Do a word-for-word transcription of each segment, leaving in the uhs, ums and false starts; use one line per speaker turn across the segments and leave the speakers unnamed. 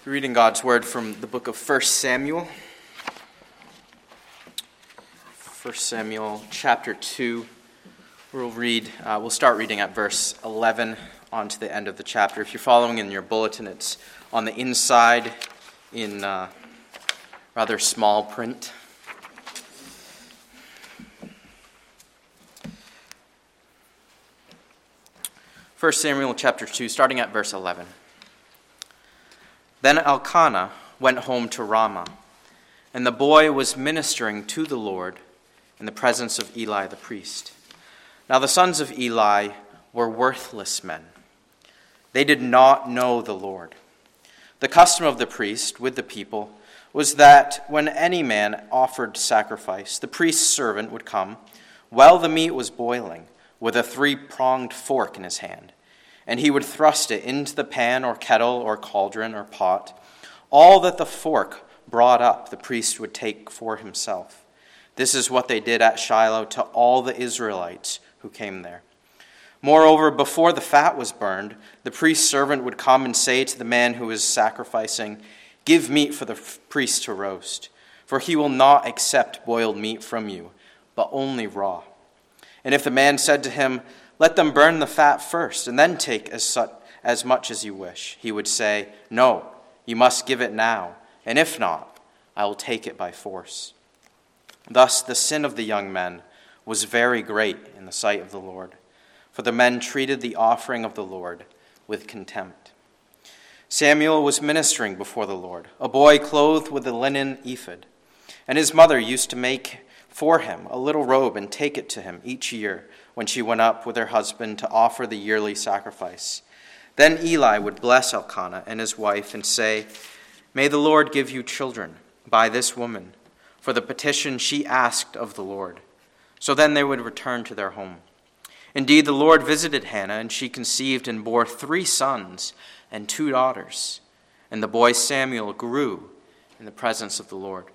Reading God's word from the book of First Samuel. First Samuel chapter two. We'll read, uh, we'll start reading at verse eleven on to the end of the chapter. If you're following in your bulletin, it's on the inside in uh, rather small print. First Samuel chapter two, starting at verse eleven. Then Elkanah went home to Ramah, and the boy was ministering to the Lord in the presence of Eli the priest. Now the sons of Eli were worthless men. They did not know the Lord. The custom of the priest with the people was that when any man offered sacrifice, the priest's servant would come while the meat was boiling with a three-pronged fork in his hand, and he would thrust it into the pan or kettle or cauldron or pot. All that the fork brought up, the priest would take for himself. This is what they did at Shiloh to all the Israelites who came there. Moreover, before the fat was burned, the priest's servant would come and say to the man who was sacrificing, "Give meat for the priest to roast, for he will not accept boiled meat from you, but only raw." And if the man said to him, "Let them burn the fat first, and then take as, such, as much as you wish," he would say, "No, you must give it now, and if not, I will take it by force." Thus the sin of the young men was very great in the sight of the Lord, for the men treated the offering of the Lord with contempt. Samuel was ministering before the Lord, a boy clothed with a linen ephod, and his mother used to make for him a little robe and take it to him each year when she went up with her husband to offer the yearly sacrifice. Then Eli would bless Elkanah and his wife and say, "May the Lord give you children by this woman, for the petition she asked of the Lord." So then they would return to their home. Indeed, the Lord visited Hannah, and she conceived and bore three sons and two daughters. And the boy Samuel grew in the presence of the Lord.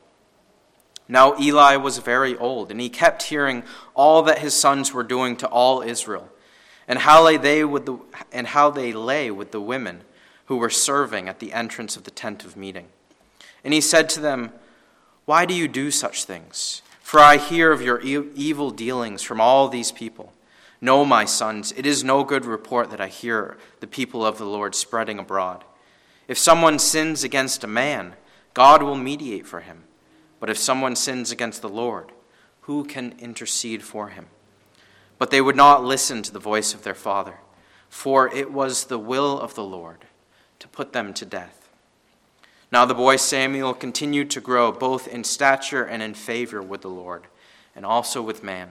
Now Eli was very old, and he kept hearing all that his sons were doing to all Israel, and how lay they with the and how they lay with the women who were serving at the entrance of the tent of meeting. And he said to them, "Why do you do such things? For I hear of your e- evil dealings from all these people. No, my sons, it is no good report that I hear the people of the Lord spreading abroad. If someone sins against a man, God will mediate for him. But if someone sins against the Lord, who can intercede for him?" But they would not listen to the voice of their father, for it was the will of the Lord to put them to death. Now the boy Samuel continued to grow both in stature and in favor with the Lord, and also with man.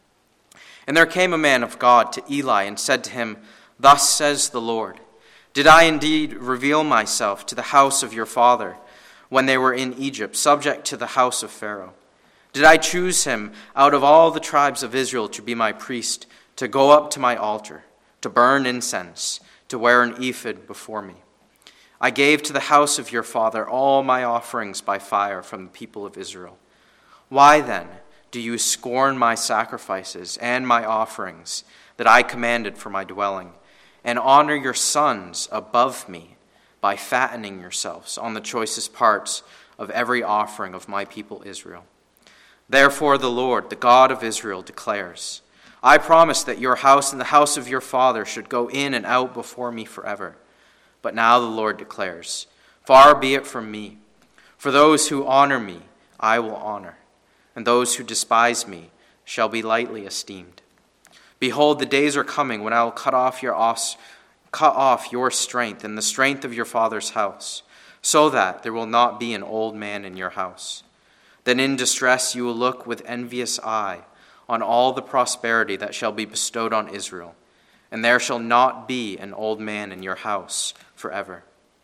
And there came a man of God to Eli and said to him, "Thus says the Lord, did I indeed reveal myself to the house of your father when they were in Egypt, subject to the house of Pharaoh? Did I choose him out of all the tribes of Israel to be my priest, to go up to my altar, to burn incense, to wear an ephod before me? I gave to the house of your father all my offerings by fire from the people of Israel. Why then do you scorn my sacrifices and my offerings that I commanded for my dwelling, and honor your sons above me by fattening yourselves on the choicest parts of every offering of my people Israel? Therefore the Lord, the God of Israel, declares, I promised that your house and the house of your father should go in and out before me forever. But now the Lord declares, far be it from me. For those who honor me, I will honor, and those who despise me shall be lightly esteemed. Behold, the days are coming when I will cut off your os- cut off your strength and the strength of your father's house, so that there will not be an old man in your house. Then in distress you will look with envious eye on all the prosperity that shall be bestowed on Israel, and there shall not be an old man in your house forever.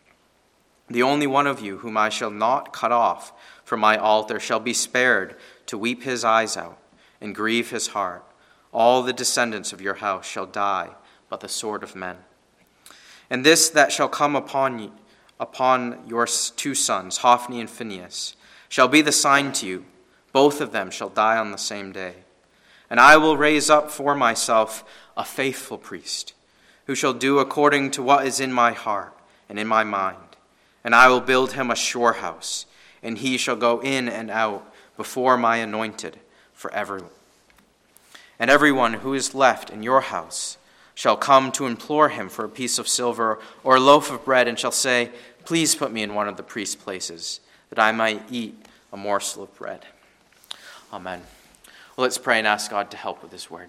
The only one of you whom I shall not cut off from my altar shall be spared to weep his eyes out and grieve his heart. All the descendants of your house shall die by the sword of men. And this that shall come upon you, upon your two sons, Hophni and Phinehas, shall be the sign to you. Both of them shall die on the same day. And I will raise up for myself a faithful priest, who shall do according to what is in my heart and in my mind. and I will build him a sure house, and he shall go in and out before my anointed forever. And everyone who is left in your house shall come to implore him for a piece of silver or a loaf of bread, and shall say, please put me in one of the priest's places, that I might eat a morsel of bread. Amen. Well, let's pray and ask God to help with this word.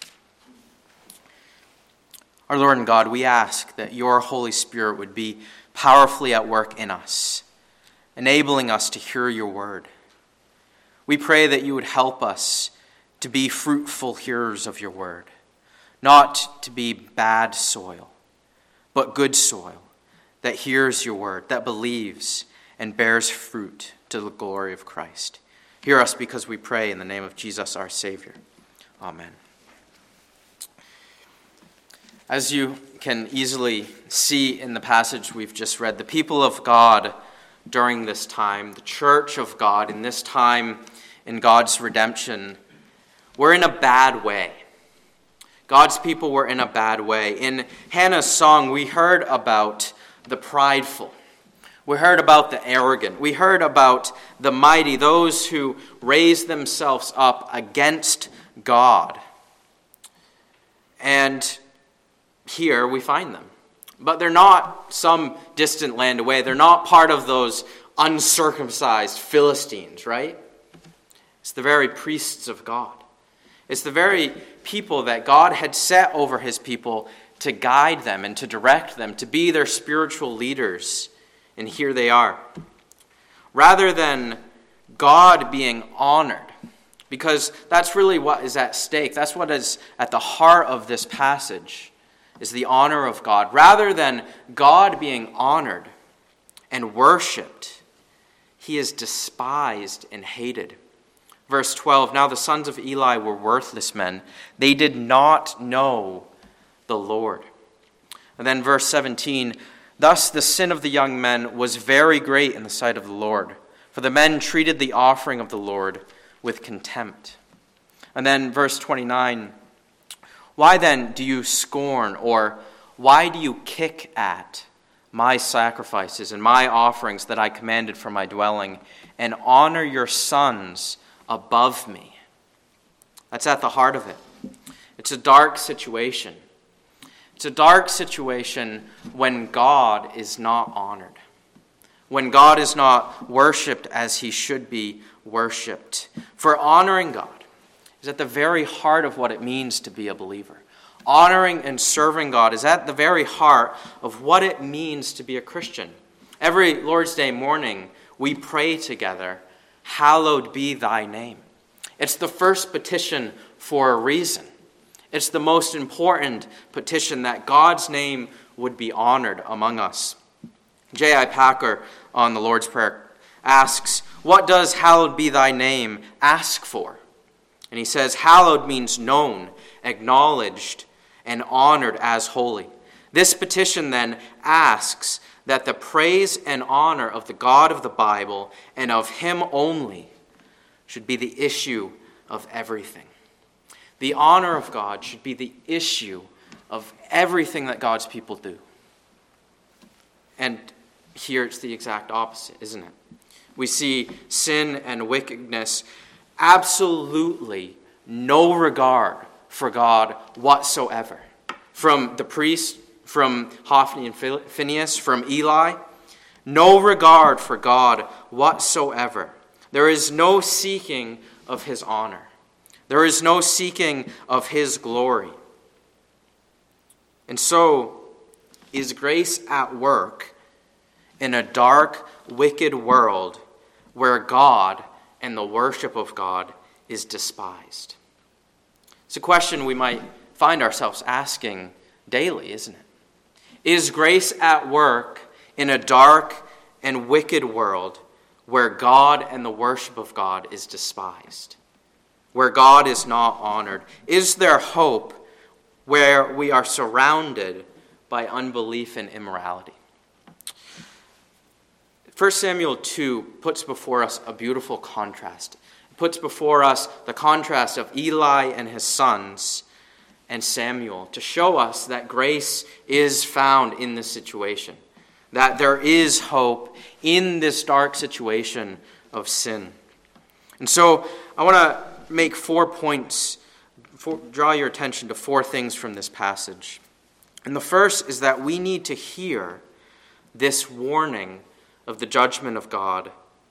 Our Lord and God, we ask that your Holy Spirit would be powerfully at work in us, enabling us to hear your word. We pray that you would help us to be fruitful hearers of your word, not to be bad soil, but good soil that hears your word, that believes and bears fruit to the glory of Christ. Hear us because we pray in the name of Jesus our Savior. Amen. As you can easily see in the passage we've just read, the people of God during this time, the church of God in this time in God's redemption, were in a bad way. God's people were in a bad way. In Hannah's song, we heard about the prideful. We heard about the arrogant. We heard about the mighty, those who raise themselves up against God. And here we find them. But they're not some distant land away. They're not part of those uncircumcised Philistines, right? It's the very priests of God. It's the very people that God had set over his people to guide them and to direct them, to be their spiritual leaders. And here they are. Rather than God being honored, because that's really what is at stake. That's what is at the heart of this passage, is the honor of God. Rather than God being honored and worshipped, he is despised and hated. Verse twelve, now the sons of Eli were worthless men. They did not know the Lord. And then verse seventeen, thus the sin of the young men was very great in the sight of the Lord, for the men treated the offering of the Lord with contempt. And then verse twenty-nine, why then do you scorn, or why do you kick at my sacrifices and my offerings that I commanded for my dwelling, and honor your sons above me? That's at the heart of it. It's a dark situation. It's a dark situation when God is not honored, when God is not worshipped as he should be worshipped. For honoring God is at the very heart of what it means to be a believer. Honoring and serving God is at the very heart of what it means to be a Christian. Every Lord's Day morning, we pray together, hallowed be thy name. It's the first petition for a reason. It's the most important petition, that God's name would be honored among us. J I Packer on the Lord's Prayer asks, what does hallowed be thy name ask for? And he says, hallowed means known, acknowledged, and honored as holy. This petition then asks that the praise and honor of the God of the Bible and of him only should be the issue of everything. The honor of God should be the issue of everything that God's people do. And here it's the exact opposite, isn't it? We see sin and wickedness, absolutely no regard for God whatsoever. From the priest, from Hophni and Phinehas, from Eli, no regard for God whatsoever. There is no seeking of his honor. There is no seeking of his glory. And so is grace at work in a dark, wicked world where God and the worship of God is despised. It's a question we might find ourselves asking daily, isn't it? Is grace at work in a dark and wicked world where God and the worship of God is despised? Where God is not honored? Is there hope where we are surrounded by unbelief and immorality? First Samuel two puts before us a beautiful contrast. It puts before us the contrast of Eli and his sons and Samuel to show us that grace is found in this situation. that there is hope in this dark situation of sin. And so I want to make four points, four, draw your attention to four things from this passage. And the first is that we need to hear this warning of the judgment of God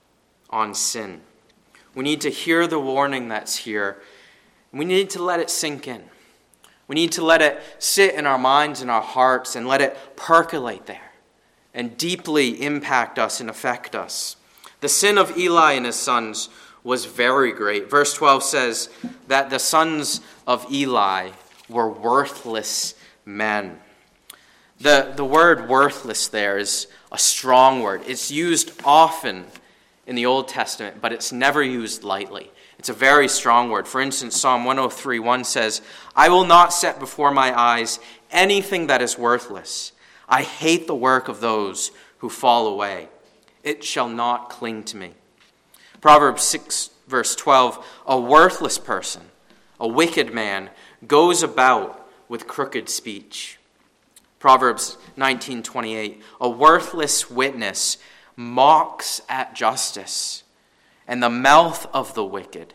on sin. We need to hear the warning that's here. We need to let it sink in. We need to let it sit in our minds and our hearts and let it percolate there and deeply impact us and affect us. The sin of Eli and his sons was very great. Verse twelve says that the sons of Eli were worthless men. The, the word worthless there is a strong word. It's used often in the Old Testament, but it's never used lightly. It's a very strong word. For instance, Psalm one oh three one says, I will not set before my eyes anything that is worthless. I hate the work of those who fall away. It shall not cling to me. Proverbs six, verse twelve, a worthless person, a wicked man, goes about with crooked speech. Proverbs nineteen twenty-eight, a worthless witness mocks at justice, and the mouth of the wicked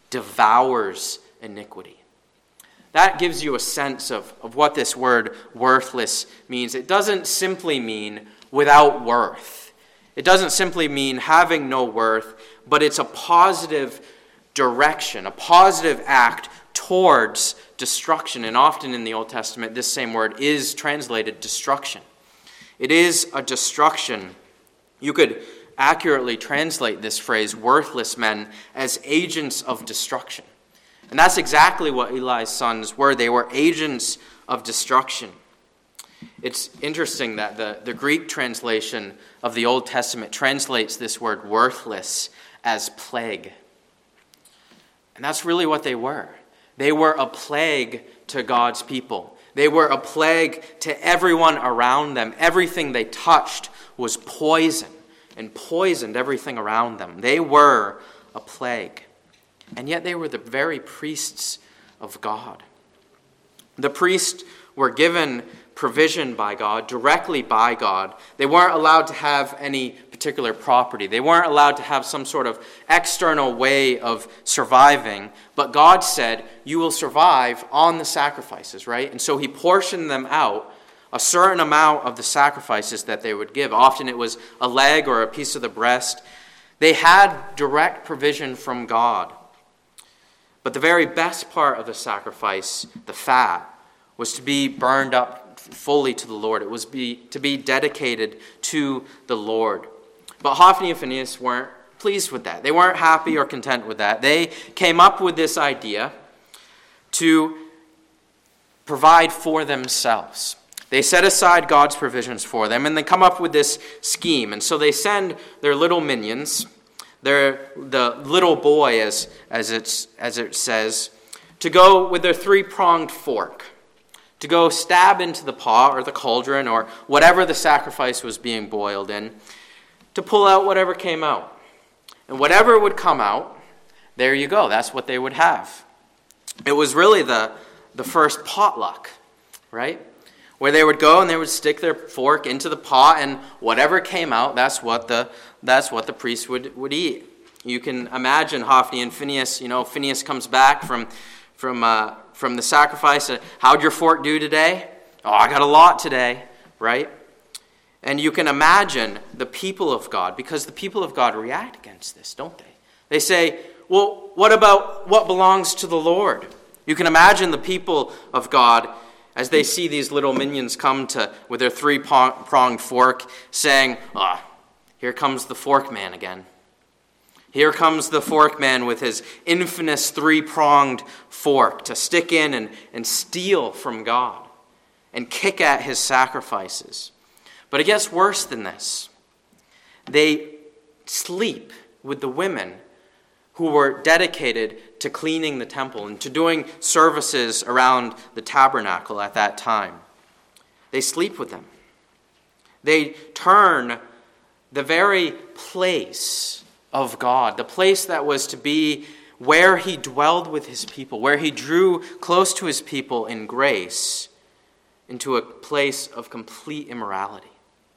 devours iniquity. That gives you a sense of, of what this word worthless means. It doesn't simply mean without worth. It doesn't simply mean having no worth, but it's a positive direction, a positive act towards destruction. And often in the Old Testament, this same word is translated destruction. It is a destruction. You could accurately translate this phrase, worthless men, as agents of destruction. And that's exactly what Eli's sons were. They were agents of destruction. It's interesting that the, the Greek translation of the Old Testament translates this word worthless as plague. And that's really what they were. They were a plague to God's people. They were a plague to everyone around them. Everything they touched was poison and poisoned everything around them. They were a plague. And yet they were the very priests of God. The priests were given provision by God, directly by God. They weren't allowed to have any particular property. They weren't allowed to have some sort of external way of surviving. But God said, you will survive on the sacrifices, right? And so he portioned them out a certain amount of the sacrifices that they would give. Often it was a leg or a piece of the breast. They had direct provision from God. But the very best part of the sacrifice, the fat, was to be burned up fully to the Lord. It was be, to be dedicated to the Lord. But Hophni and Phinehas weren't pleased with that. They weren't happy or content with that. They came up with this idea to provide for themselves. They set aside God's provisions for them, and they come up with this scheme. And so they send their little minions, their the little boy, as as it's as it says, to go with their three-pronged fork, to go stab into the pot or the cauldron or whatever the sacrifice was being boiled in, to pull out whatever came out. And whatever would come out, there you go. That's what they would have. It was really the the first potluck, right? Where they would go and they would stick their fork into the pot, and whatever came out, that's what the that's what the priest would, would eat. You can imagine Hophni and Phinehas. You know, Phinehas comes back from from uh, from the sacrifice. Uh, How'd your fork do today? Oh, I got a lot today, right? And you can imagine the people of God, because the people of God react against this, don't they? They say, well, what about what belongs to the Lord? You can imagine the people of God as they see these little minions come to with their three-pronged fork, saying, ah, here comes the fork man again. Here comes the fork man with his infamous three-pronged fork to stick in and, and steal from God and kick at his sacrifices. But it gets worse than this. They sleep with the women who were dedicated to cleaning the temple and to doing services around the tabernacle at that time. They sleep with them. They turn the very place of God, the place that was to be where he dwelled with his people, where he drew close to his people in grace, into a place of complete immorality.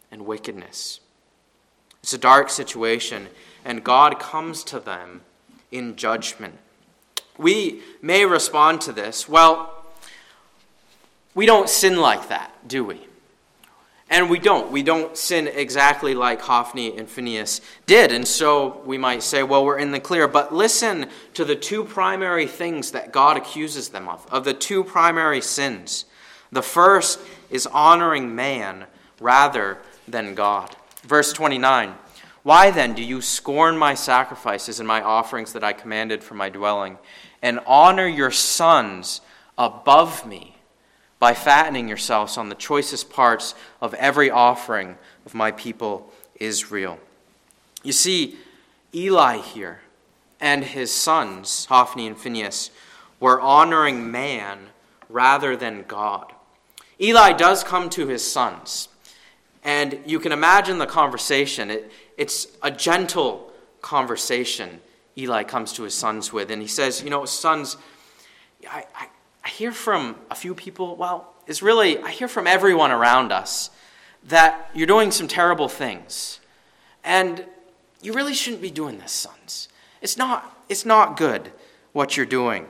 and wickedness. It's a dark situation, and God comes to them in judgment. We may respond to this, well, we don't sin like that, do we? And we don't. We don't sin exactly like Hophni and Phinehas did. And so we might say, well, we're in the clear. But listen to the two primary things that God accuses them of, of the two primary sins. The first is honoring man rather than God. Verse twenty-nine, why then do you scorn my sacrifices and my offerings that I commanded for my dwelling, and honor your sons above me by fattening yourselves on the choicest parts of every offering of my people Israel? You see, Eli here and his sons, Hophni and Phinehas, were honoring man rather than God. Eli does come to his sons, and you can imagine the conversation. It, it's a gentle conversation Eli comes to his sons with, and he says, you know, sons, I, I, I hear from a few people, well, it's really, I hear from everyone around us that you're doing some terrible things, and you really shouldn't be doing this, sons. It's not, it's not good what you're doing.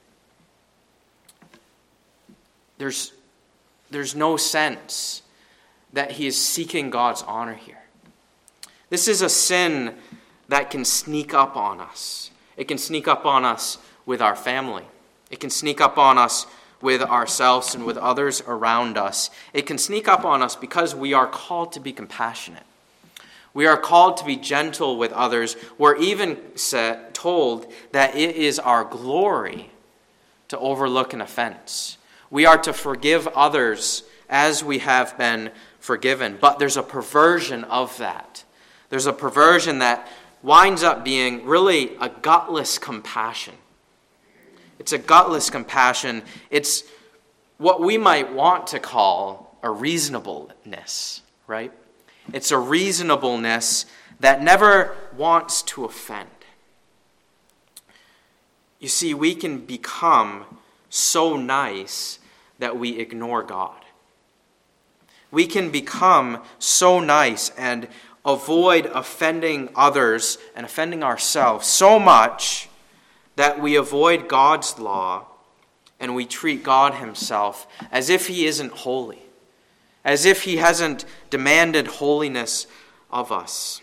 There's There's no sense that he is seeking God's honor here. This is a sin that can sneak up on us. It can sneak up on us with our family. It can sneak up on us with ourselves and with others around us. It can sneak up on us because we are called to be compassionate. We are called to be gentle with others. We're even set, told that it is our glory to overlook an offense. We are to forgive others as we have been forgiven. But there's a perversion of that. There's a perversion that winds up being really a gutless compassion. It's a gutless compassion. It's what we might want to call a reasonableness, right? It's a reasonableness that never wants to offend. You see, we can become so nice that we ignore God. We can become so nice and avoid offending others and offending ourselves so much that we avoid God's law and we treat God himself as if he isn't holy, as if he hasn't demanded holiness of us.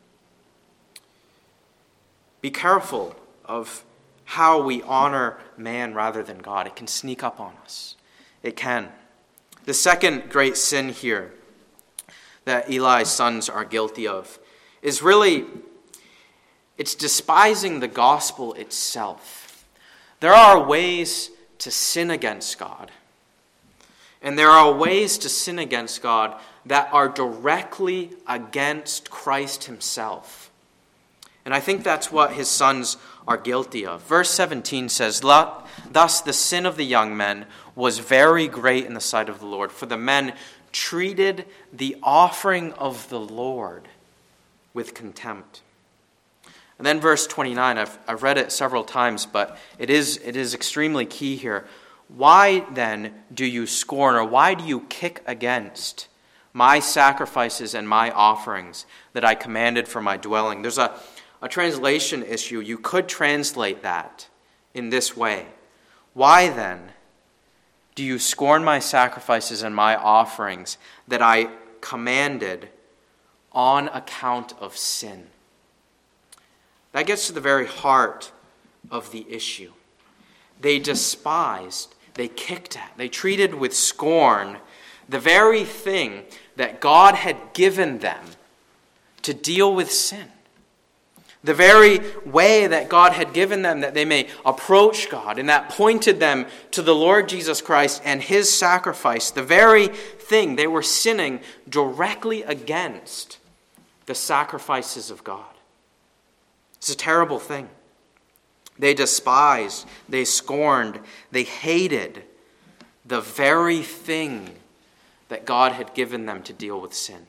Be careful of how we honor man rather than God. It can sneak up on us. It can. The second great sin here that Eli's sons are guilty of is really, it's despising the gospel itself. There are ways to sin against God. And there are ways to sin against God that are directly against Christ himself. And I think that's what his sons are guilty of. Verse seventeen says, thus the sin of the young men was very great in the sight of the Lord, for the men treated the offering of the Lord with contempt. And then verse twenty-nine, I've, I've read it several times, but it is, it is extremely key here. Why then do you scorn, or why do you kick against my sacrifices and my offerings that I commanded for my dwelling? There's a, a translation issue. You could translate that in this way. Why then do you scorn my sacrifices and my offerings that I commanded on account of sin? That gets to the very heart of the issue. They despised, they kicked at, they treated with scorn the very thing that God had given them to deal with sin. The very way that God had given them that they may approach God and that pointed them to the Lord Jesus Christ and his sacrifice, the very thing they were sinning directly against the sacrifices of God. It's a terrible thing. They despised, they scorned, they hated the very thing that God had given them to deal with sin.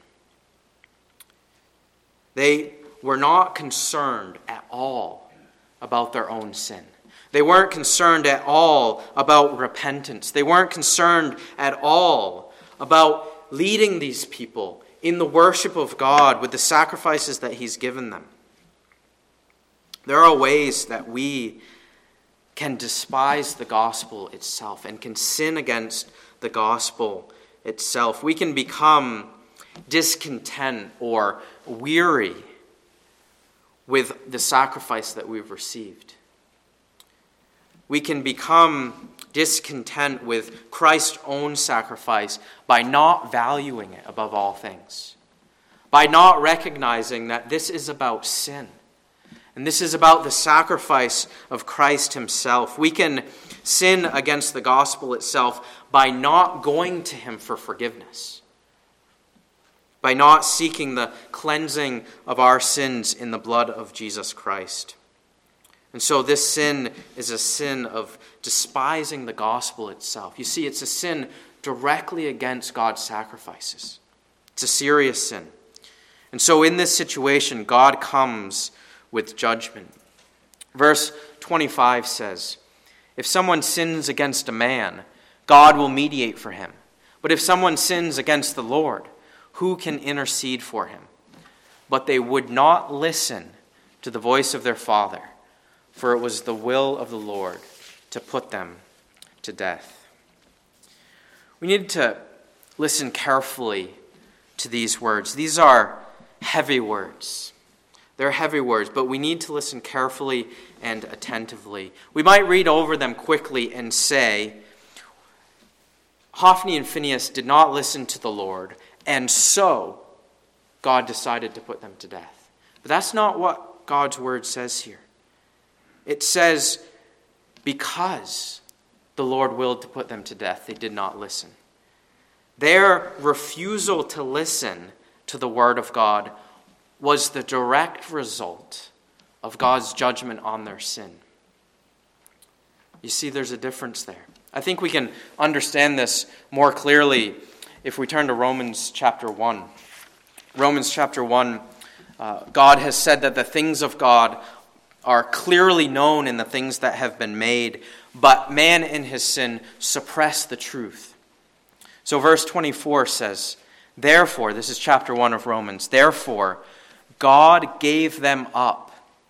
They were not concerned at all about their own sin. They weren't concerned at all about repentance. They weren't concerned at all about leading these people in the worship of God with the sacrifices that he's given them. There are ways that we can despise the gospel itself and can sin against the gospel itself. We can become discontent or weary with the sacrifice that we've received. We can become discontent with Christ's own sacrifice by not valuing it above all things, by not recognizing that this is about sin. And this is about the sacrifice of Christ himself. We can sin against the gospel itself by not going to him for forgiveness, by not seeking the cleansing of our sins in the blood of Jesus Christ. And so this sin is a sin of despising the gospel itself. You see, it's a sin directly against God's sacrifices. It's a serious sin. And so in this situation, God comes with judgment. Verse twenty-five says, if someone sins against a man, God will mediate for him. But if someone sins against the Lord, who can intercede for him? But they would not listen to the voice of their father, for it was the will of the Lord to put them to death. We need to listen carefully to these words. These are heavy words. They're heavy words, but we need to listen carefully and attentively. We might read over them quickly and say, Hophni and Phinehas did not listen to the Lord, and so God decided to put them to death. But that's not what God's word says here. It says, because the Lord willed to put them to death, they did not listen. Their refusal to listen to the word of God was the direct result of God's judgment on their sin. You see, there's a difference there. I think we can understand this more clearly if we turn to Romans chapter one. Romans chapter one, uh, God has said that the things of God are clearly known in the things that have been made, but man in his sin suppressed the truth. So verse twenty-four says, therefore, this is chapter one of Romans, therefore, God gave them up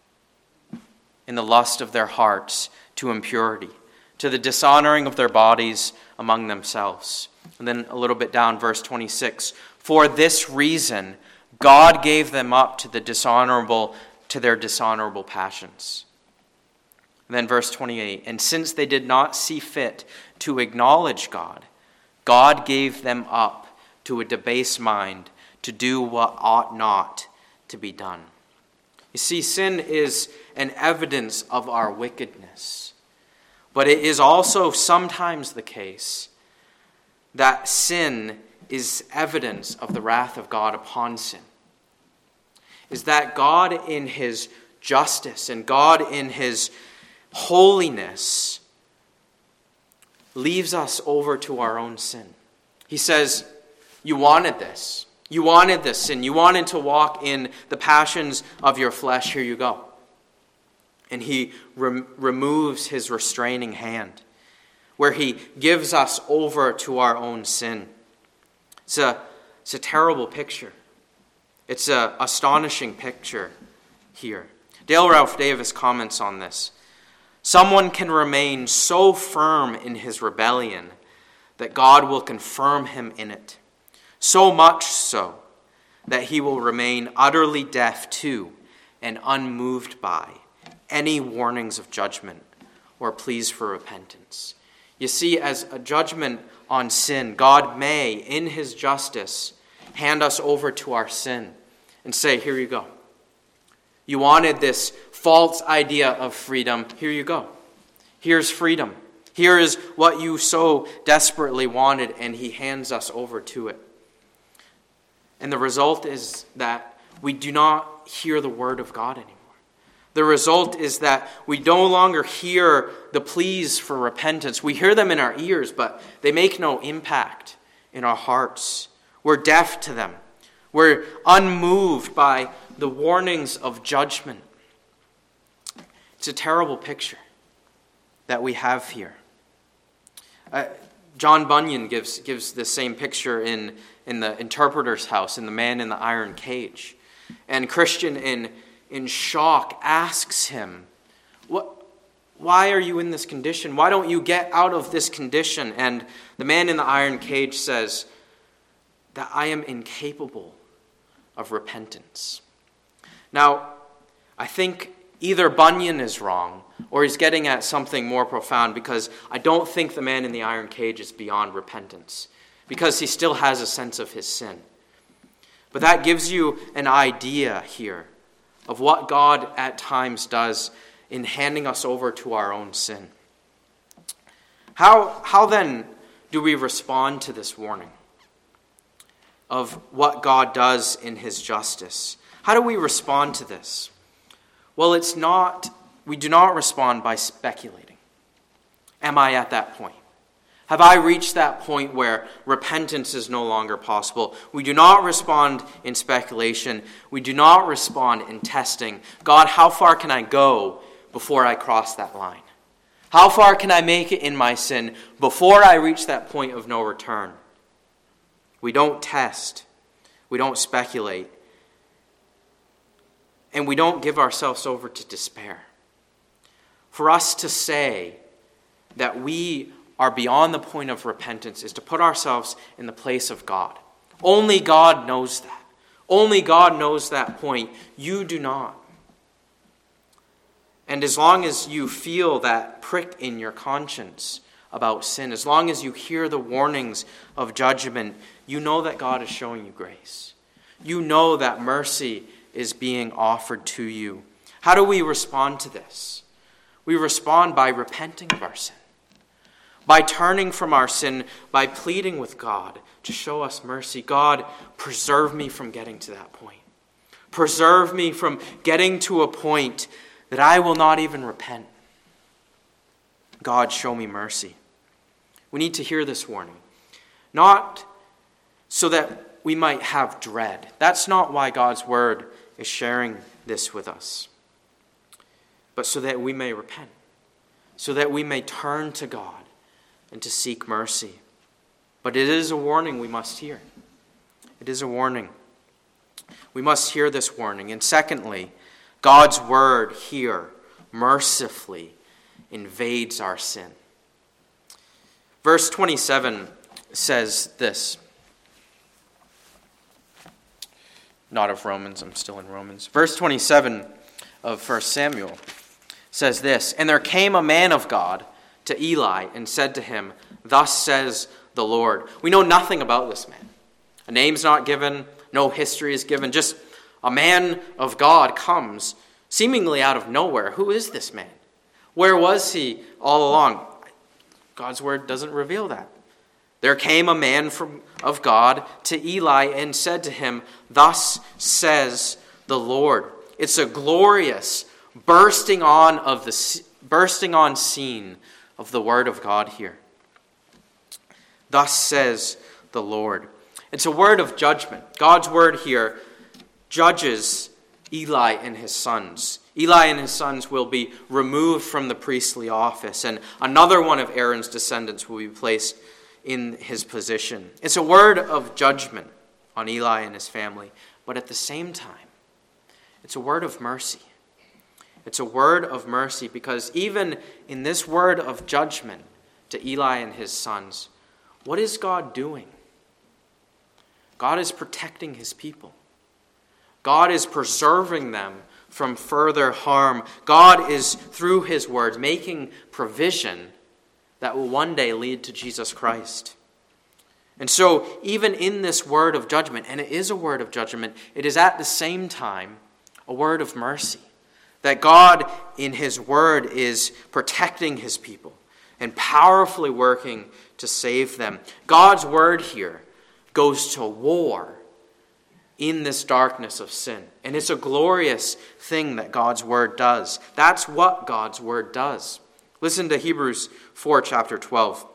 in the lust of their hearts to impurity, to the dishonoring of their bodies among themselves. And then a little bit down, verse twenty-six, for this reason, God gave them up to the dishonorable, to their dishonorable passions. And then verse twenty-eight, and since they did not see fit to acknowledge God, God gave them up to a debased mind to do what ought not to be done. You see, sin is an evidence of our wickedness, but it is also sometimes the case that sin is evidence of the wrath of God upon sin. Is that God in his justice and God in his holiness leaves us over to our own sin. He says, you wanted this. You wanted this sin. You wanted to walk in the passions of your flesh. Here you go. And he rem- removes his restraining hand, where he gives us over to our own sin. It's a, it's a terrible picture. It's an astonishing picture here. Dale Ralph Davis comments on this. Someone can remain so firm in his rebellion that God will confirm him in it. So much so that he will remain utterly deaf to and unmoved by any warnings of judgment or pleas for repentance. You see, as a judgment on sin, God may, in his justice, hand us over to our sin and say, here you go. You wanted this false idea of freedom. Here you go. Here's freedom. Here is what you so desperately wanted, and he hands us over to it. And the result is that we do not hear the word of God anymore. The result is that we no longer hear the pleas for repentance. We hear them in our ears, but they make no impact in our hearts. We're deaf to them. We're unmoved by the warnings of judgment. It's a terrible picture that we have here. Uh, John Bunyan gives, gives the same picture in, in the interpreter's house, in The Man in the Iron Cage. And Christian, in, in shock, asks him, "What? Why are you in this condition? Why don't you get out of this condition?" And the man in the iron cage says, "That I am incapable of repentance." Now, I think either Bunyan is wrong or he's getting at something more profound, because I don't think the man in the iron cage is beyond repentance, because he still has a sense of his sin. But that gives you an idea here of what God at times does in handing us over to our own sin. How, how then do we respond to this warning of what God does in his justice? How do we respond to this? Well, it's not, we do not respond by speculating. Am I at that point? Have I reached that point where repentance is no longer possible? We do not respond in speculation. We do not respond in testing. God, how far can I go before I cross that line? How far can I make it in my sin before I reach that point of no return? We don't test. We don't speculate. And we don't give ourselves over to despair. For us to say that we are beyond the point of repentance is to put ourselves in the place of God. Only God knows that. Only God knows that point. You do not. And as long as you feel that prick in your conscience about sin, as long as you hear the warnings of judgment, you know that God is showing you grace. You know that mercy is being offered to you. How do we respond to this? We respond by repenting of our sin, by turning from our sin, by pleading with God to show us mercy. God, preserve me from getting to that point. Preserve me from getting to a point that I will not even repent. God, show me mercy. We need to hear this warning, not so that we might have dread. That's not why God's word is sharing this with us, but so that we may repent, so that we may turn to God and to seek mercy. But it is a warning we must hear. It is a warning. We must hear this warning. And secondly, God's word here mercifully invades our sin. Verse twenty-seven says this. Not of Romans, I'm still in Romans. Verse twenty-seven of First Samuel says this, "And there came a man of God to Eli and said to him, 'Thus says the Lord.'" We know nothing about this man. A name's not given, no history is given, just a man of God comes seemingly out of nowhere. Who is this man? Where was he all along? God's word doesn't reveal that. There came a man from of God to Eli and said to him, "Thus says the Lord." It's a glorious bursting on of the bursting on scene of the word of God here. Thus says the Lord. It's a word of judgment. God's word here judges Eli and his sons. Eli and his sons will be removed from the priestly office, and another one of Aaron's descendants will be placed in his position. It's a word of judgment on Eli and his family, but at the same time, it's a word of mercy. It's a word of mercy because even in this word of judgment to Eli and his sons, what is God doing? God is protecting his people. God is preserving them from further harm. God is, through his word, making provision that will one day lead to Jesus Christ. And so, even in this word of judgment, and it is a word of judgment, it is at the same time a word of mercy. That God, in his word, is protecting his people and powerfully working to save them. God's word here goes to war in this darkness of sin. And it's a glorious thing that God's word does. That's what God's word does. Listen to Hebrews four, chapter twelve.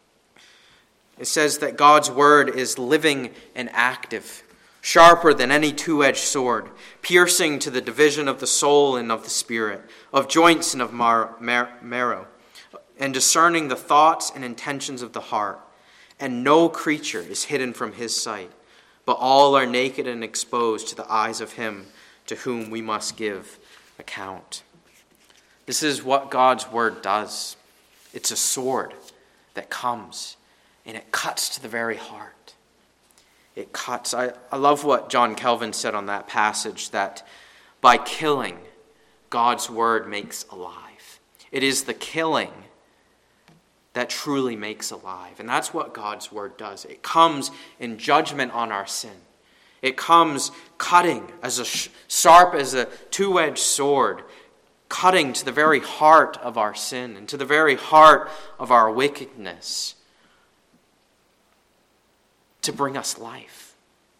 It says that God's word is living and active, sharper than any two-edged sword, piercing to the division of the soul and of the spirit, of joints and of mar- mar- marrow, and discerning the thoughts and intentions of the heart. and no creature is hidden from his sight, but all are naked and exposed to the eyes of him to whom we must give account. This is what God's word does. It's a sword that comes, and it cuts to the very heart. It cuts. I, I love what John Calvin said on that passage, that by killing, God's word makes alive. It is the killing that truly makes alive. And that's what God's word does. It comes in judgment on our sin. It comes cutting as a sharp as a two-edged sword, cutting to the very heart of our sin and to the very heart of our wickedness to bring us life.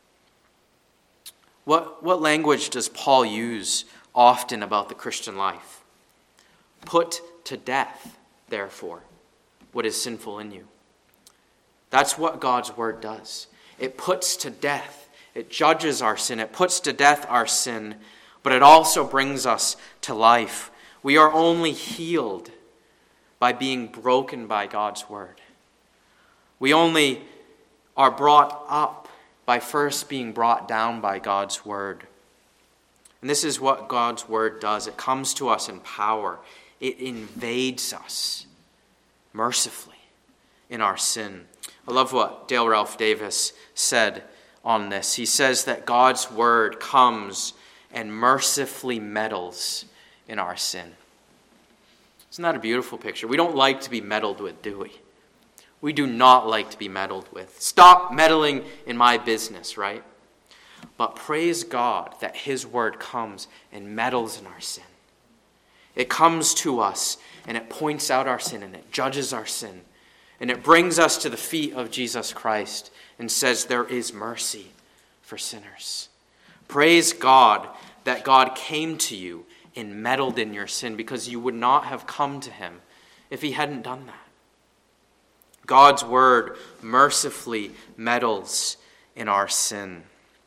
What, what language does Paul use often about the Christian life? Put to death, therefore, what is sinful in you. That's what God's word does. It puts to death. It judges our sin. It puts to death our sin, but it also brings us to life. We are only healed by being broken by God's word. We only are brought up by first being brought down by God's word. And this is what God's word does. It comes to us in power. It invades us mercifully in our sin. I love what Dale Ralph Davis said on this. He says that God's word comes and mercifully meddles in our sin. Isn't that a beautiful picture? We don't like to be meddled with, do we? We do not like to be meddled with. Stop meddling in my business, right? But praise God that his word comes and meddles in our sin. It comes to us and it points out our sin and it judges our sin. And it brings us to the feet of Jesus Christ and says there is mercy for sinners. Praise God that God came to you and meddled in your sin, because you would not have come to him if he hadn't done that. God's word mercifully meddles in our sin.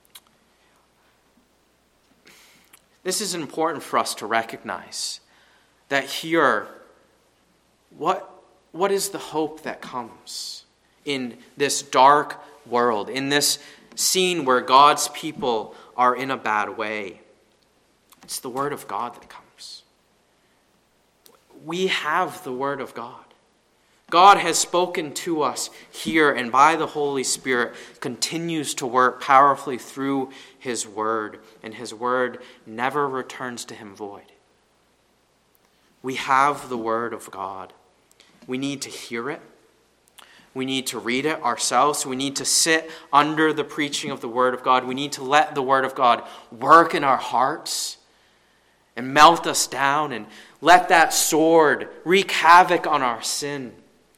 This is important for us to recognize that here, what, what is the hope that comes in this dark world, in this scene where God's people are in a bad way? It's the word of God that comes. We have the word of God. God has spoken to us here, and by the Holy Spirit continues to work powerfully through his word, and his word never returns to him void. We have the word of God. We need to hear it. We need to read it ourselves. We need to sit under the preaching of the word of God. We need to let the word of God work in our hearts and melt us down, and let that sword wreak havoc on our sin.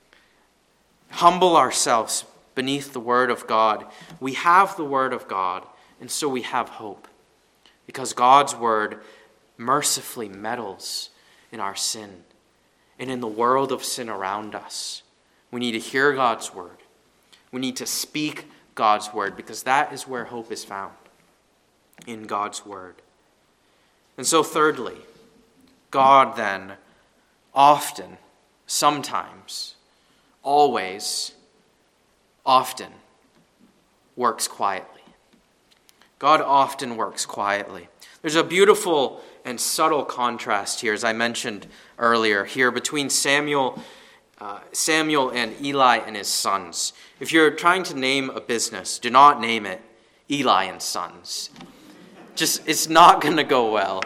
Humble ourselves beneath the word of God. We have the word of God, and so we have hope, because God's word mercifully meddles in our sin and in the world of sin around us. We need to hear God's word. We need to speak God's word, because that is where hope is found, in God's word. And so thirdly, God then often, sometimes, always, often works quietly. God often works quietly. There's a beautiful and subtle contrast here, as I mentioned earlier, here between Samuel, uh, Samuel and Eli and his sons. If you're trying to name a business, do not name it Eli and Sons. Just, it's not going to go well.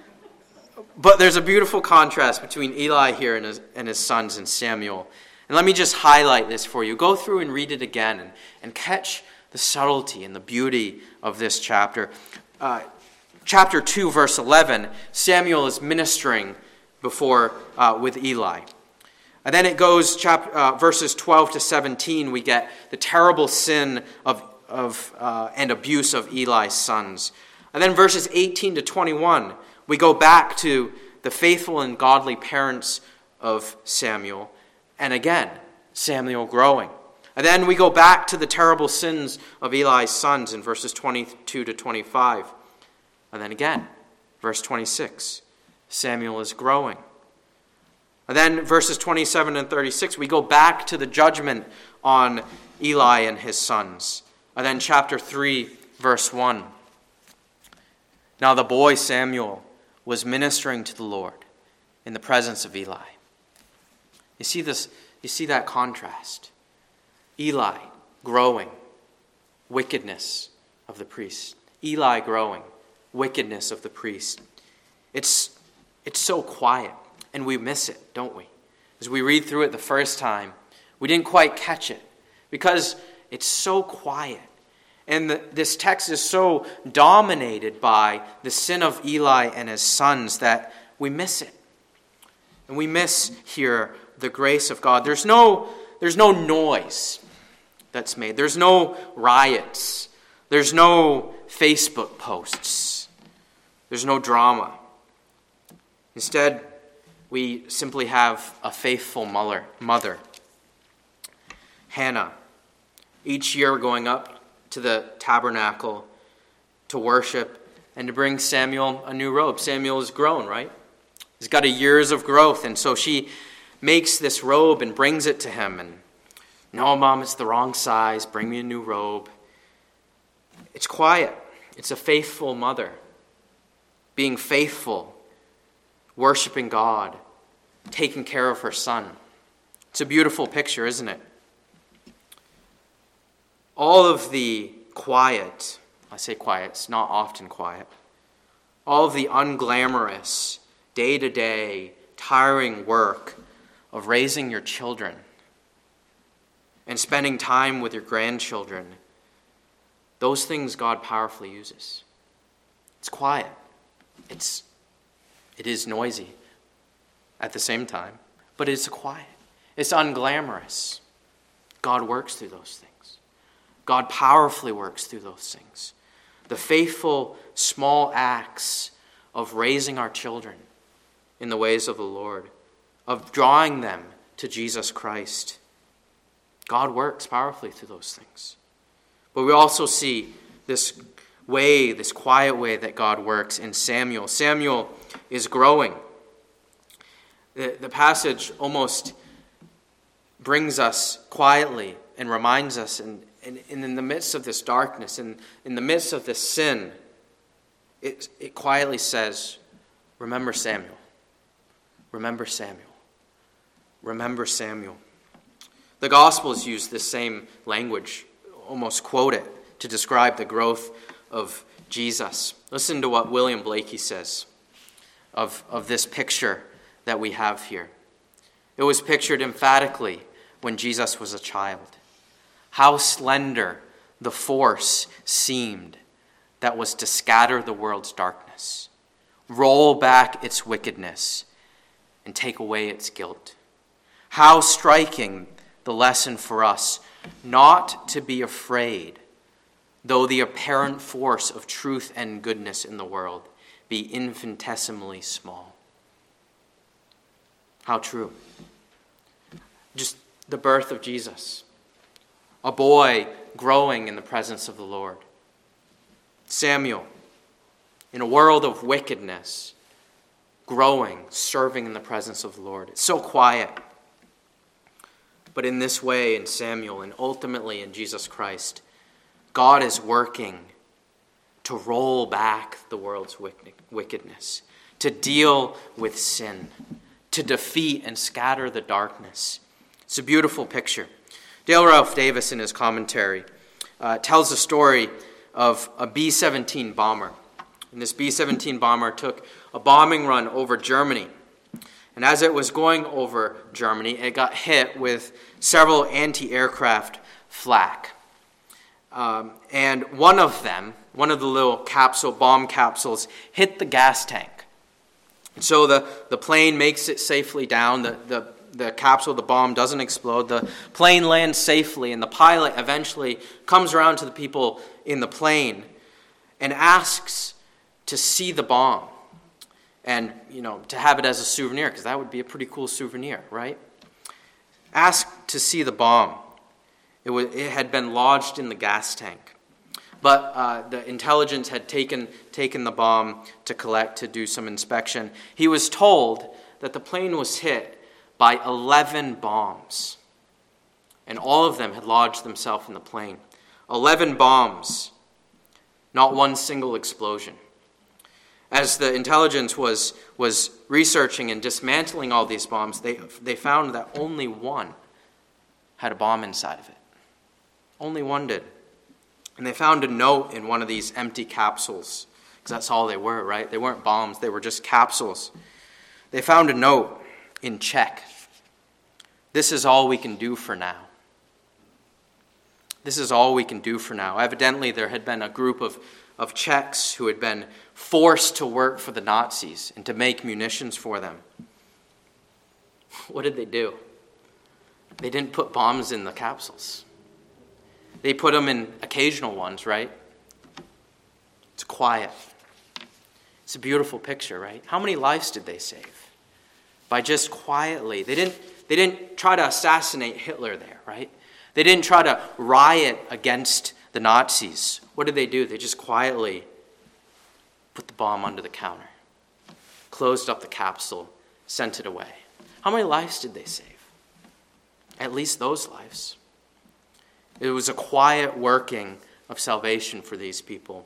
But there's a beautiful contrast between Eli here and his, and his sons and Samuel. And let me just highlight this for you. Go through and read it again and, and catch the subtlety and the beauty of this chapter. Uh, chapter two, verse eleven, Samuel is ministering before uh, with Eli. And then it goes, chap, uh, verses twelve to seventeen, we get the terrible sin of, of uh, and abuse of Eli's sons. And then verses eighteen to twenty-one, we go back to the faithful and godly parents of Samuel. And again, Samuel growing. And then we go back to the terrible sins of Eli's sons in verses twenty-two to twenty-five. And then again, verse twenty-six, Samuel is growing. And then verses twenty-seven and thirty-six, we go back to the judgment on Eli and his sons. And then chapter three, verse one. Now the boy Samuel was ministering to the Lord in the presence of Eli. You see this, you see that contrast. Eli growing, wickedness of the priest. Eli growing, wickedness of the priest. It's, it's so quiet, and we miss it, don't we? As we read through it the first time, we didn't quite catch it because it's so quiet. And the, this text is so dominated by the sin of Eli and his sons that we miss it. And we miss here the grace of God. There's no, there's no noise that's made. There's no riots. There's no Facebook posts. There's no drama. Instead, we simply have a faithful mother, mother, Hannah, each year going up to the tabernacle to worship and to bring Samuel a new robe. Samuel is grown, right? He's got a years of growth, and so she makes this robe and brings it to him. And, no, Mom, it's the wrong size. Bring me a new robe. It's quiet. It's a faithful mother being faithful, worshiping God, taking care of her son. It's a beautiful picture, isn't it? All of the quiet, I say quiet, it's not often quiet, all of the unglamorous, day-to-day, tiring work of raising your children and spending time with your grandchildren, those things God powerfully uses. It's quiet. It's, it is noisy at the same time, but it's quiet. It's unglamorous. God works through those things. God powerfully works through those things. The faithful small acts of raising our children in the ways of the Lord, of drawing them to Jesus Christ. God works powerfully through those things. But we also see this way, this quiet way that God works in Samuel. Samuel is growing. The, the passage almost brings us quietly and reminds us, and, and, and in the midst of this darkness, and in the midst of this sin, it, it quietly says, remember Samuel. Remember Samuel. Remember Samuel. The Gospels use this same language, almost quote it, to describe the growth of Jesus. Listen to what William Blakey says of, of this picture that we have here. It was pictured emphatically when Jesus was a child. How slender the force seemed that was to scatter the world's darkness, roll back its wickedness, and take away its guilt. How striking the lesson for us not to be afraid, though the apparent force of truth and goodness in the world be infinitesimally small. How true. Just the birth of Jesus. A boy growing in the presence of the Lord. Samuel, in a world of wickedness, growing, serving in the presence of the Lord. It's so quiet. But in this way, in Samuel, and ultimately in Jesus Christ, God is working to roll back the world's wickedness, to deal with sin, to defeat and scatter the darkness. It's a beautiful picture. Dale Ralph Davis, in his commentary, uh, tells the story of a B seventeen bomber. And this B seventeen bomber took a bombing run over Germany. And as it was going over Germany, it got hit with several anti-aircraft flak. Um, and one of them, one of the little capsule, bomb capsules, hit the gas tank. And so the, the plane makes it safely down. The, the, the capsule, the bomb, doesn't explode. The plane lands safely, and the pilot eventually comes around to the people in the plane and asks to see the bomb. And, you know, to have it as a souvenir, because that would be a pretty cool souvenir, right? Asked to see the bomb. It, was, it had been lodged in the gas tank. But uh, the intelligence had taken, taken the bomb to collect, to do some inspection. He was told that the plane was hit by eleven bombs. and all of them had lodged themselves in the plain. Eleven bombs, not one single explosion. As the intelligence was, was researching and dismantling all these bombs, they, they found that only one had a bomb inside of it. Only one did. And they found a note in one of these empty capsules, because that's all they were, right? They weren't bombs, they were just capsules. They found a note in Czech. This is all we can do for now. This is all we can do for now. Evidently, there had been a group of, of Czechs who had been forced to work for the Nazis and to make munitions for them. What did they do? They didn't put bombs in the capsules. They put them in occasional ones, right? It's quiet. It's a beautiful picture, right? How many lives did they save? By just quietly. They didn't, they didn't try to assassinate Hitler there, right? They didn't try to riot against the Nazis. What did they do? They just quietly put the bomb under the counter, closed up the capsule, sent it away. How many lives did they save? At least those lives. It was a quiet working of salvation for these people.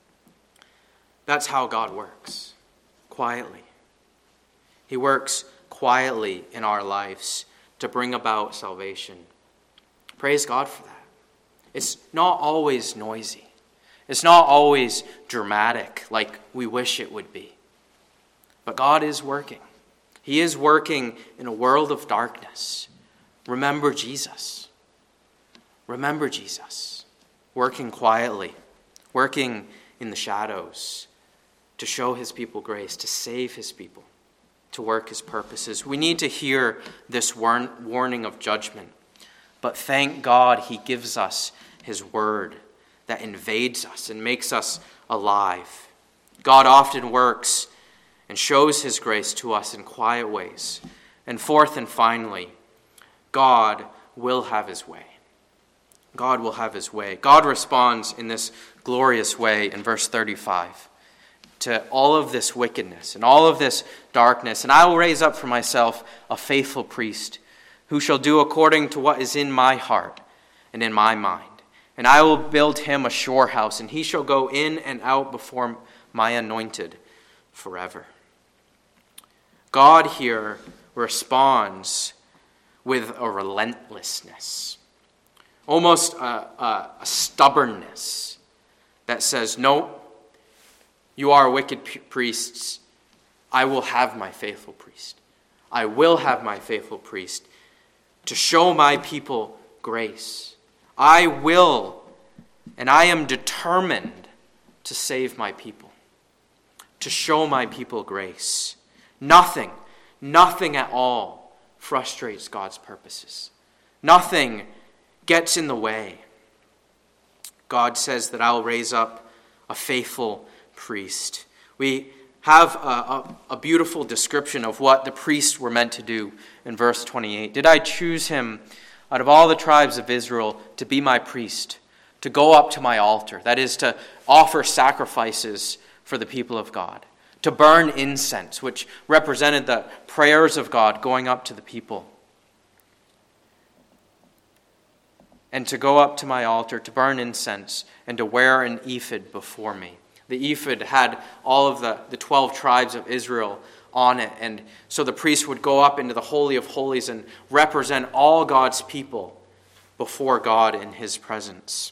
That's how God works, quietly. He works quietly in our lives to bring about salvation. Praise God for that. It's not always noisy. It's not always dramatic like we wish it would be. But God is working. He is working in a world of darkness. Remember Jesus. Remember Jesus. Working quietly. Working in the shadows to show his people grace, to save his people, to work his purposes. We need to hear this warn- warning of judgment. But thank God he gives us his word that invades us and makes us alive. God often works and shows his grace to us in quiet ways. And fourth and finally, God will have his way. God will have his way. God responds in this glorious way in verse thirty-five to all of this wickedness and all of this darkness. And I will raise up for myself a faithful priest who shall do according to what is in my heart and in my mind. And I will build him a sure house, and he shall go in and out before my anointed forever. God here responds with a relentlessness, almost a, a, a stubbornness that says, no, you are wicked p- priests. I will have my faithful priest. I will have my faithful priest to show my people grace. I will, and I am determined to save my people, to show my people grace. Nothing, nothing at all frustrates God's purposes. Nothing gets in the way. God says that I'll raise up a faithful priest. We have a, a, a beautiful description of what the priests were meant to do in verse twenty-eight. Did I choose him out of all the tribes of Israel to be my priest, to go up to my altar, that is, to offer sacrifices for the people of God, to burn incense, which represented the prayers of God going up to the people, and to go up to my altar, to burn incense, and to wear an ephod before me. The ephod had all of the, the twelve tribes of Israel on it, and so the priest would go up into the Holy of Holies and represent all God's people before God in his presence.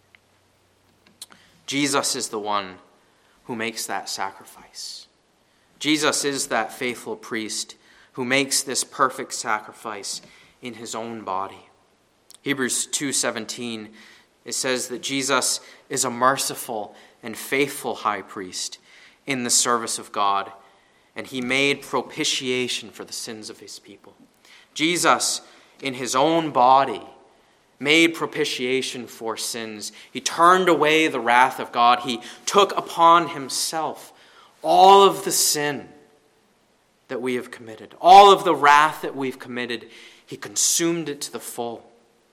Jesus is the one who makes that sacrifice. Jesus is that faithful priest who makes this perfect sacrifice in his own body. Hebrews two seventeen, it says that Jesus is a merciful and faithful high priest in the service of God, and he made propitiation for the sins of his people. Jesus, in his own body, made propitiation for sins. He turned away the wrath of God. He took upon himself all of the sin that we have committed, all of the wrath that we've committed. He consumed it to the full.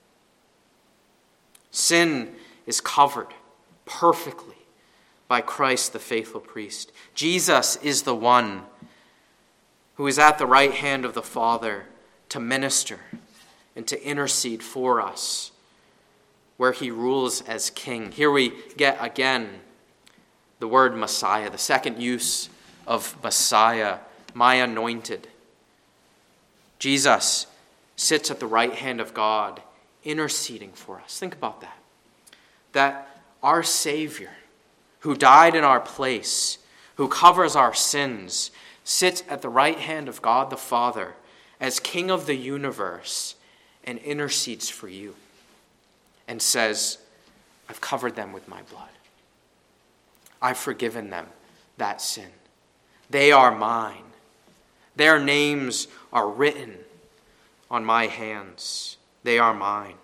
Sin is covered perfectly by Christ, the faithful priest. Jesus is the one who is at the right hand of the Father to minister and to intercede for us where he rules as king. Here we get again the word Messiah, the second use of Messiah, my anointed. Jesus sits at the right hand of God, interceding for us. Think about that. That our Savior, who died in our place, who covers our sins, sits at the right hand of God the Father as King of the universe and intercedes for you and says, I've covered them with my blood. I've forgiven them that sin. They are mine. Their names are written on my hands. They are mine.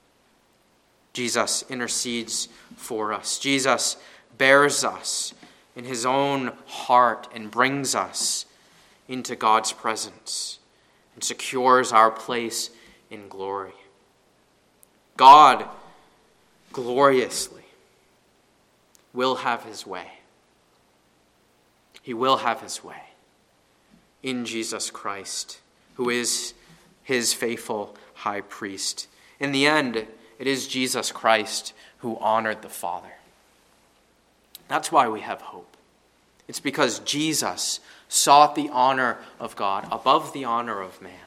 Jesus intercedes for us. Jesus bears us in his own heart and brings us into God's presence and secures our place in glory. God gloriously will have his way. He will have his way in Jesus Christ, who is his faithful high priest. In the end, it is Jesus Christ who honored the Father. That's why we have hope. It's because Jesus sought the honor of God above the honor of man.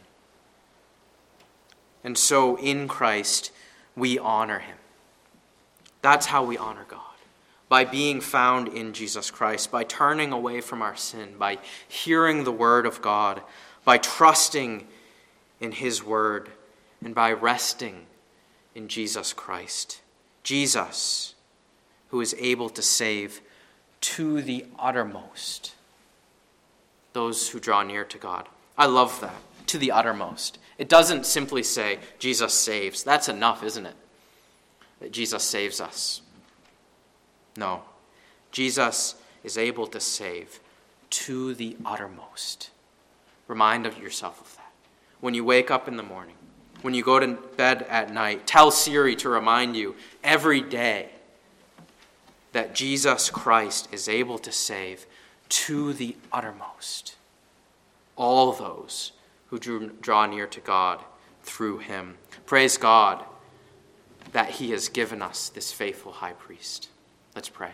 And so in Christ, we honor him. That's how we honor God. By being found in Jesus Christ, by turning away from our sin, by hearing the word of God, by trusting in his word, and by resting in Jesus Christ. Jesus, who is able to save to the uttermost those who draw near to God. I love that, to the uttermost. It doesn't simply say Jesus saves. That's enough, isn't it? That Jesus saves us. No, Jesus is able to save to the uttermost. Remind of yourself of that. When you wake up in the morning, when you go to bed at night, tell Siri to remind you every day that Jesus Christ is able to save to the uttermost all those who draw near to God through him. Praise God that he has given us this faithful high priest. Let's pray.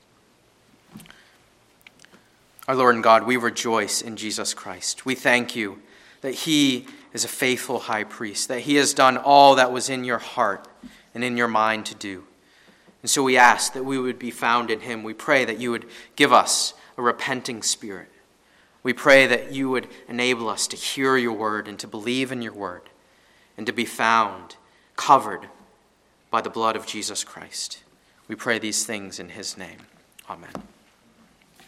Our Lord and God, we rejoice in Jesus Christ. We thank you that he is a faithful high priest, that he has done all that was in your heart and in your mind to do. And so we ask that we would be found in him. We pray that you would give us a repenting spirit. We pray that you would enable us to hear your word and to believe in your word and to be found, covered by the blood of Jesus Christ. We pray these things in his name. Amen.